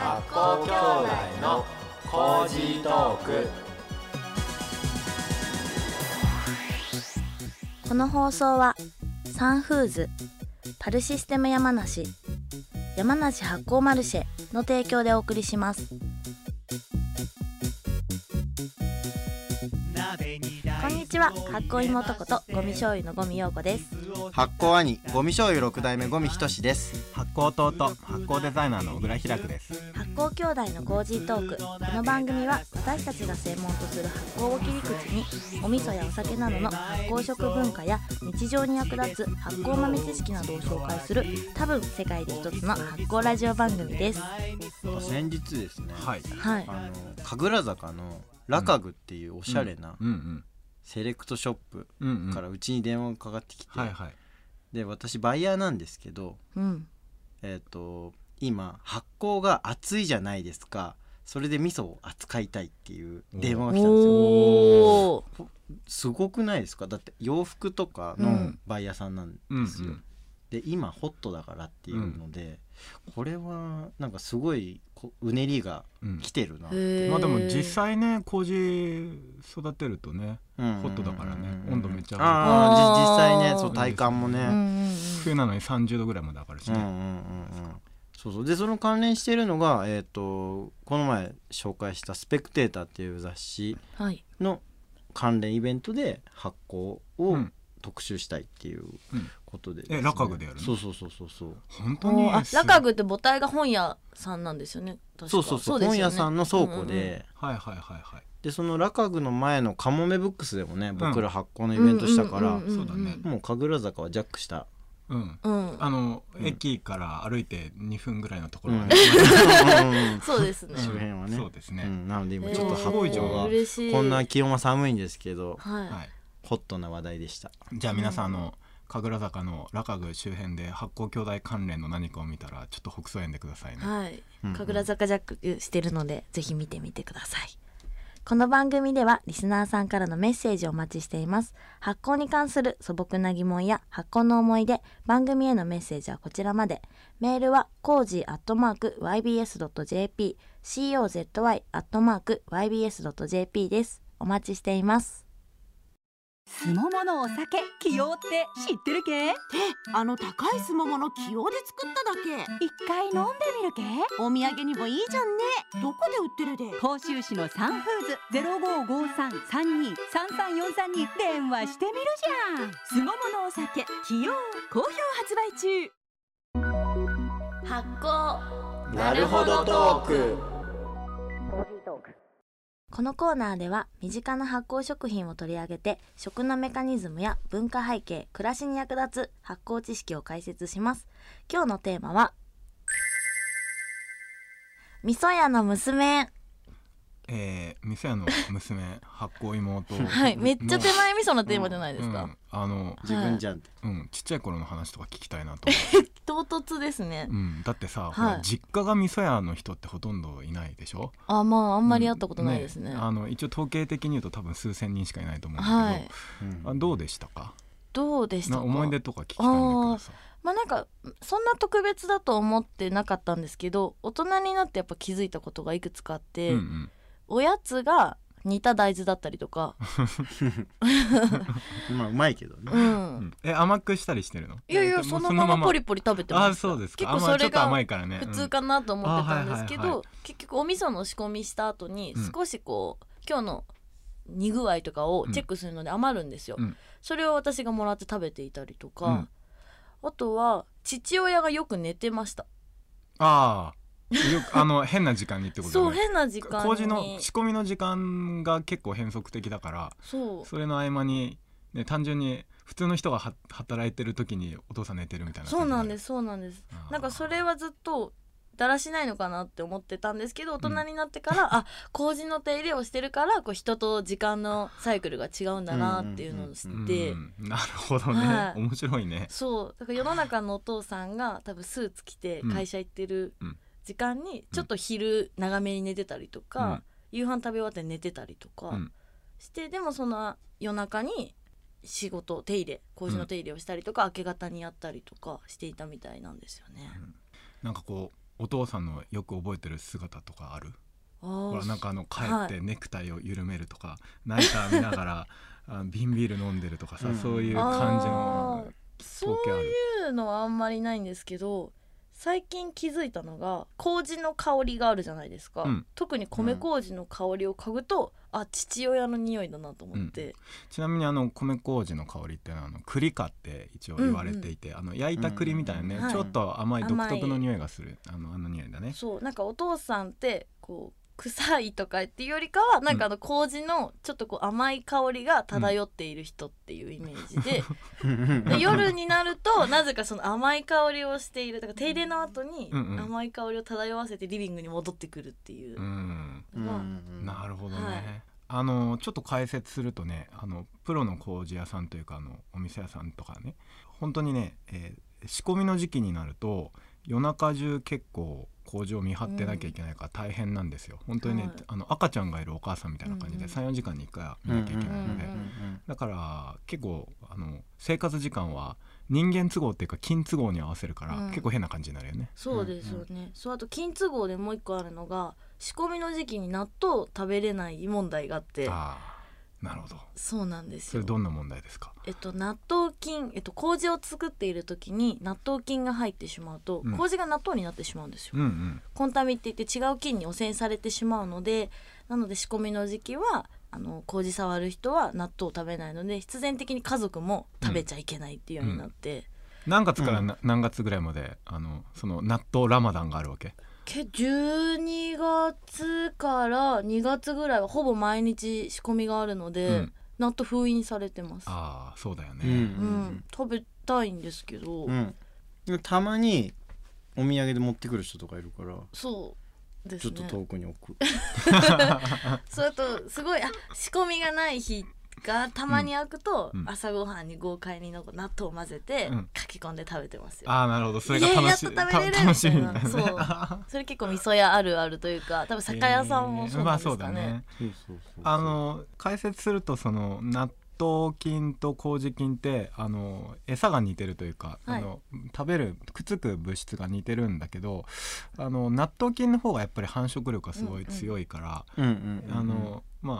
発酵兄弟のコージートーク。 この放送はサンフーズ、パルシステム山梨、山梨発酵マルシェの提供でお送りします。こんにちは、発酵芋男とゴミ醤油のゴミ陽子です。 発酵兄、ゴミ醤油6代目ゴミひとしです。 発酵弟、発酵デザイナーの小倉ひらくです。 発酵兄弟のコージートーク。この番組は私たちが専門とする発酵を切り口に、お味噌やお酒などの発酵食文化や日常に役立つ発酵豆知識などを紹介する、多分世界で一つの発酵ラジオ番組です。 先日ですね、 はい、 神楽坂のラカグっていうおしゃれなセレクトショップからうちに電話がかかってきて、で私バイヤーなんですけど、今発酵が熱いじゃないですか。それで味噌を扱いたいっていう電話が来たんですよ。すごくないですか？だって洋服とかのバイヤーさんなんですよ。で今ホットだからっていうので、これはなんかすごいうねりが来てるなって、 まあでも実際ね、麹育てるとね、ホットだからね、温度めっちゃ上がる。実際ね、そう体感もね、 冬なのに30度ぐらいまで上がるしね。 そうでその関連しているのが、この前紹介したスペクテーターっていう雑誌の関連イベントで発酵を特集したいっていうことで、 ラカグでやるの？ そう本当に。 ラカグって母体が本屋さんなんですよね。 そう本屋さんの倉庫で、でそのラカグの前のカモメブックスでもね、僕ら発酵のイベントしたから、もう神楽坂はジャックした、 駅から歩いて2分ぐらいのところまで、そうですね、 周辺はね。 そうですね。 なので今ちょっと発酵がこんな気温は寒いんですけど、ホットな話題でした。 じゃあ皆さん、神楽坂のラカグ周辺で発酵兄弟関連の何かを見たらちょっと北総園でくださいね。 神楽坂ジャックしてるのでぜひ見てみてください。この番組ではリスナーさんからのメッセージをお待ちしています。発酵に関する素朴な疑問や発酵の思い出、番組へのメッセージはこちらまで。メールはcozy@ybs.jp、cozy@ybs.jp です。お待ちしています。 すもものお酒起用って知ってるけ？ あの高いすももの起用で作っただけ。 一回飲んでみるけ？ お土産にもいいじゃんね。どこで売ってるで？ 甲州市のサンフーズ 0553-323343 に電話してみるじゃん。すもものお酒起用好評発売中。 発酵なるほどトーク。 このコーナーでは身近な発酵食品を取り上げて、食のメカニズムや文化背景、暮らしに役立つ発酵知識を解説します。今日のテーマは味噌屋の娘。 味噌屋の娘発酵妹めっちゃ手前味噌のテーマじゃないですか。 自分じゃんって、 ちっちゃい頃の話とか聞きたいなと思って唐突ですね。 だってさ、実家が味噌屋の人ってほとんどいないでしょ。 あんまり会ったことないですね。 一応統計的に言うと多分数千人しかいないと思うんだけど、どうでしたか？思い出とか聞きたいんだけどさ。 なんかそんな特別だと思ってなかったんですけど、大人になってやっぱ気づいたことがいくつかあって、おやつが煮た大豆だったりとかうまいけどね、 甘くしたりしてるの？ いやそのままポリポリ食べてました。 そうですか。 結構それが普通かなと思ってたんですけど、結局お味噌の仕込みした後に少し今日の煮具合とかをチェックするので余るんですよ。それを私がもらって食べていたりとか、あとは父親がよく寝てました。 変な時間にってことね。 そう、変な時間に。 麹の仕込みの時間が結構変則的だから、それの合間に、単純に普通の人が働いてる時にお父さん寝てるみたいな。 そうなんです。なんかそれはずっとだらしないのかなって思ってたんですけど、大人になってから、麹の手入れをしてるから人と時間のサイクルが違うんだなっていうのを知って、 なるほどね、面白いね。 そうだから世の中のお父さんが多分スーツ着て会社行ってる時間にちょっと昼長めに寝てたりとか、夕飯食べ終わって寝てたりとかして、でもその夜中に仕事麹の手入れをしたりとか、明け方にやったりとかしていたみたいなんですよね。 なんかお父さんのよく覚えてる姿とかある？ほらなんか帰ってネクタイを緩めるとか、ナイター見ながら瓶ビール飲んでるとかさ、そういう感じのそういうのはあんまりないんですけど、最近気づいたのが麹の香りがあるじゃないですか、特に米麹の香りを嗅ぐと、父親の匂いだなと思って、 ちなみに米麹の香りっていうのは栗花って一応言われていて、焼いた栗みたいなね、ちょっと甘い独特の匂いがするあの匂いだね。 そう、なんかお父さんってこう臭いとかっていうよりかはなんか麹のちょっとこう甘い香りが漂っている人っていうイメージで、で夜になるとなぜかその甘い香りをしている、だから手入れの後に甘い香りを漂わせてリビングに戻ってくるっていうのが、 なるほどね、ちょっと解説するとね、プロの麹屋さんというかお店屋さんとかね、本当にね、仕込みの時期になると夜中中結構麹を見張ってなきゃいけないから大変なんですよ、本当にね、赤ちゃんがいるお母さんみたいな感じで 3,4 時間に1回は見なきゃいけないので、だから結構生活時間は人間都合っていうか金都合に合わせるから、結構変な感じになるよね。 そうですよね、そう、あと金都合でもう一個あるのが、仕込みの時期に納豆食べれない問題があって。 なるほど。 そうなんですよ。 それどんな問題ですか？ 納豆菌、麹を作っている時に納豆菌が入ってしまうと、麹が納豆になってしまうんですよ、コンタミって言って違う菌に汚染されてしまうので、なので仕込みの時期は麹触る人は納豆を食べないので、必然的に家族も食べちゃいけないっていうようになって、 何月から何月ぐらいまでその納豆ラマダンがあるわけ ？12月から2月ぐらいはほぼ毎日仕込みがあるので、納豆封印されてます。 そうだよね、 食べたいんですけど、 たまにお土産で持ってくる人とかいるから、 そうですね、 ちょっと遠くに置くそれとすごい仕込みがない日がたまに開くと、朝ごはんに豪快に納豆を混ぜてかき込んで食べてますよ。 なるほど、それが楽しみ、 楽しみな、そう、それ結構味噌屋あるあるというか、多分酒屋さんもそうなんですかね。 解説すると、その納豆菌と麹菌って餌が似てるというか、食べるくっつく物質が似てるんだけど、納豆菌の方がやっぱり繁殖力がすごい強いから、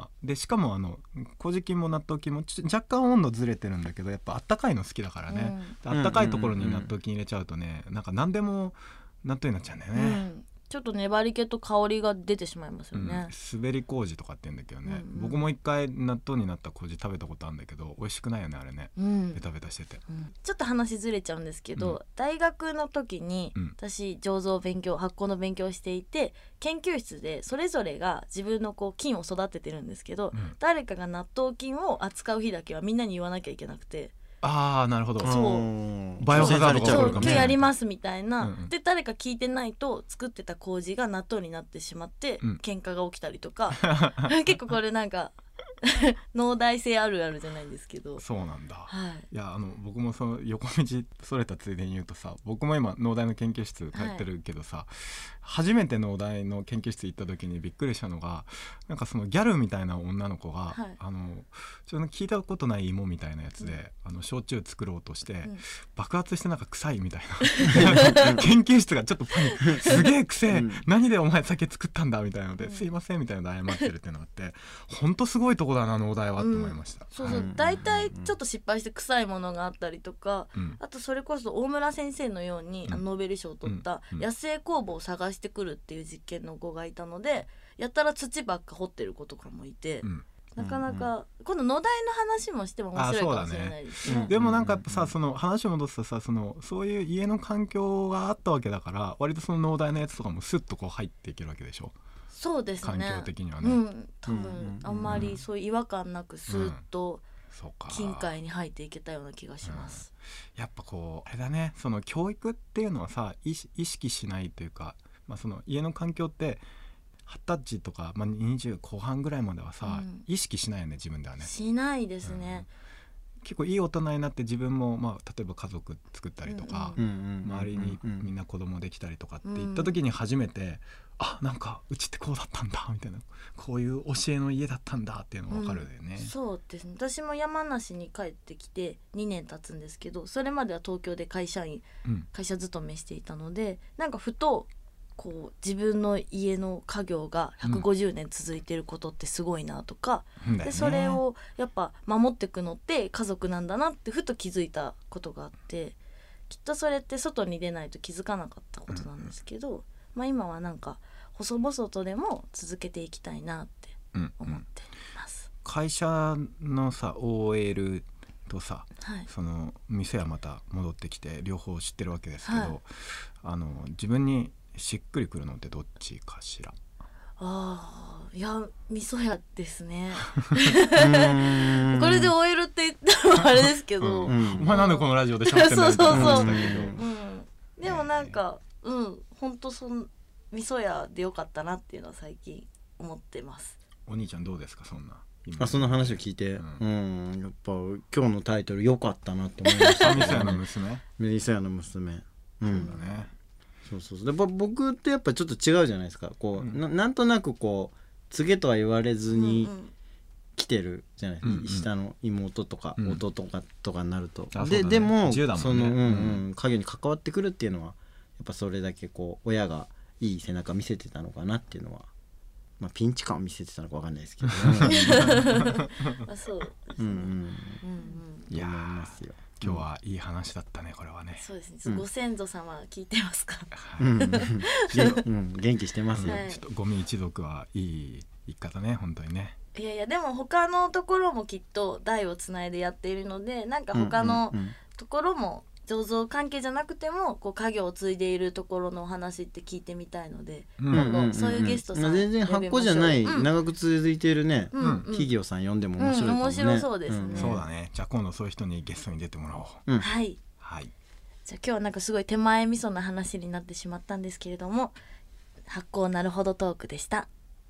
でしかも麹菌も納豆菌も若干温度ずれてるんだけど、やっぱあったかいの好きだからね、あったかいところに納豆菌入れちゃうとね、なんか何でも納豆になっちゃうんだよね、 ちょっと粘り気と香りが出てしまいますよね、 滑り麹とかって言うんだけどね、僕も一回納豆になった麹食べたことあるんだけど、美味しくないよねあれね、ベタベタしてて、 ちょっと話ずれちゃうんですけど、大学の時に私醸造発酵の勉強をしていて、研究室でそれぞれが自分の菌を育ててるんですけど、誰かが納豆菌を扱う日だけはみんなに言わなきゃいけなくて、 なるほど、 そうバイオハザードが起こるかも今日やりますみたいな、で誰か聞いてないと作ってた麹が納豆になってしまって、喧嘩が起きたりとか結構これなんか農大生あるあるじゃないんですけど。 そうなんだ、いや僕もその横道それたついでに言うとさ、僕も今農大の研究室通ってるけどさ、初めて農大の研究室行った時にびっくりしたのが、なんかそのギャルみたいな女の子が、ちょっと聞いたことない芋みたいなやつで、焼酎作ろうとして、爆発してなんか臭いみたいな研究室がちょっとパニックすげえ臭え、何でお前酒作ったんだみたいなので、すいませんみたいなので謝ってるっていうのがあって、ほんとすごいとこだな農大はって思いました、 大体ちょっと失敗して臭いものがあったりとか、あとそれこそ大村先生のように、ノーベル賞を取った野生酵母を探してくるっていう実験の子がいたので、やったら土ばっか掘ってる子とかもいて、なかなか今度農大の話もしても面白いかもしれないですね。 でもなんかやっぱさ、その話を戻すとさ、そういう家の環境があったわけだから、割とその農大のやつとかもスッとこう入っていけるわけでしょ。 そうですね、 環境的にはね、 多分あんまりそういう違和感なくスーッと近海に入っていけたような気がします、 やっぱこうあれだね、その教育っていうのはさ、意識しないというか、その家の環境って20歳とか、20後半ぐらいまではさ、意識しないよね、自分ではね。 しないですね、 結構いい大人になって自分も、例えば家族作ったりとか、周りにみんな子供できたりとかって言った時に初めて、なんかうちってこうだったんだみたいな、こういう教えの家だったんだっていうのが分かるよね、 そうですね。私も山梨に帰ってきて2年経つんですけど、それまでは東京で会社勤めしていたので、なんかふとこう自分の家の家業が150年続いてることってすごいなとか、でそれをやっぱ守っていくのって家族なんだなってふと気づいたことがあって、きっとそれって外に出ないと気づかなかったことなんですけど、今はなんか細々とでも続けていきたいなって思ってます。 会社のさ OL とさ、 はい、 その店はまた戻ってきて両方知ってるわけですけど、自分にしっくりくるのってどっちかしら？ いや味噌屋ですねこれで OL って言ったらあれですけど、 お前なんでこのラジオで喋ってんだみたいな話だけど、 でもなんかほんと味噌屋でよかったなっていうのは最近思ってます。 お兄ちゃんどうですか？そんなその話を聞いて、やっぱ今日のタイトル良かったなって思いました味噌屋の娘味噌屋の娘、 そうだね。 そうで僕ってやっぱちょっと違うじゃないですか。こう、なんとなくこう告げとは言われずに来てるじゃないですか、下の妹とか弟とかになると、でもその家業に関わってくるっていうのはやっぱそれだけこう親がいい背中見せてたのかなっていうのは、ピンチ感を見せてたのか分かんないですけどそうですね。 いや思いますよ。 今日はいい話だったね、これはね。 そうですね。ご先祖様聞いてますか？ 元気してますよ。 ちょっとゴミ一族はいい生き方ね、本当にね。 いやでも他のところもきっと代をつないでやっているので、なんか他のところも醸造関係じゃなくてもこう家業を継いでいるところのお話って聞いてみたいので、今後そういうゲストさん全然発酵じゃない長く続いているね企業さん呼んでも面白いかもね。 面白そうですね。 そうだね。じゃあ今度そういう人にゲストに出てもらおう。 はい。じゃあ今日はなんかすごい手前味噌な話になってしまったんですけれども、発酵なるほどトークでした。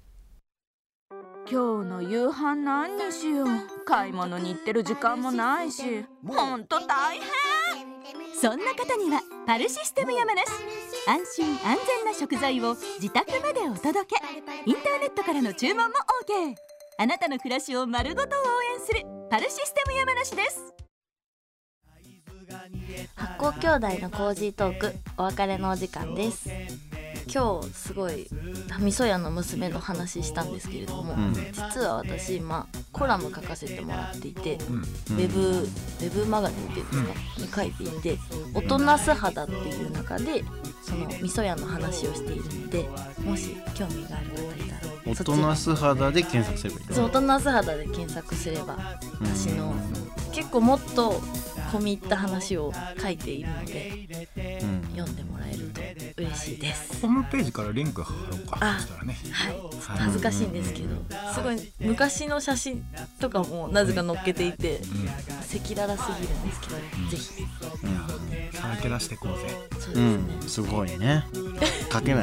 今日の夕飯何にしよう。買い物に行ってる時間もないし、ほんと大変。 そんな方にはパルシステム山梨、安心安全な食材を自宅までお届け。インターネットからの注文も OK。 あなたの暮らしを丸ごと応援するパルシステム山梨です。 発酵兄弟のコージートーク、お別れのお時間です。今日すごい味噌屋の娘の話したんですけれども、実は私今コラム書かせてもらっていて、ウェブマガジンっていうんですか、に書いていて、大人素肌っていう中でその味噌屋の話をしているので、もし興味がある方いたら大人素肌で検索すればいい。 そう、大人素肌で検索すれば私の結構もっと込み入った話を書いているので、読んでもらえると嬉しいです。 ホームページからリンク貼ろうか。そしたらね、 恥ずかしいんですけど、すごい昔の写真とかもなぜか載っけていて、赤裸々すぎるんですけど、ぜひさらけ出してこうぜ。 そうですね。 すごいね。書けない。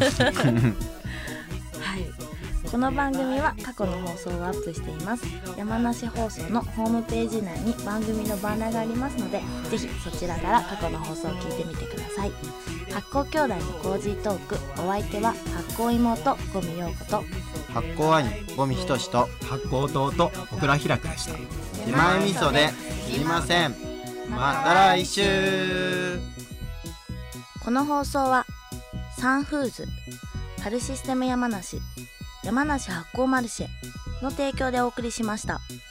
この番組は過去の放送をアップしています。山梨放送のホームページ内に番組のバナーがありますので、ぜひそちらから過去の放送を聞いてみてください。発酵兄弟のコージートーク、お相手は発酵妹五味陽子と発酵兄五味仁と発酵弟小倉ひらくでした。 手前味噌ですいません。また来週。 この放送はサンフーズ、パルシステム山梨、山梨発酵マルシェの提供でお送りしました。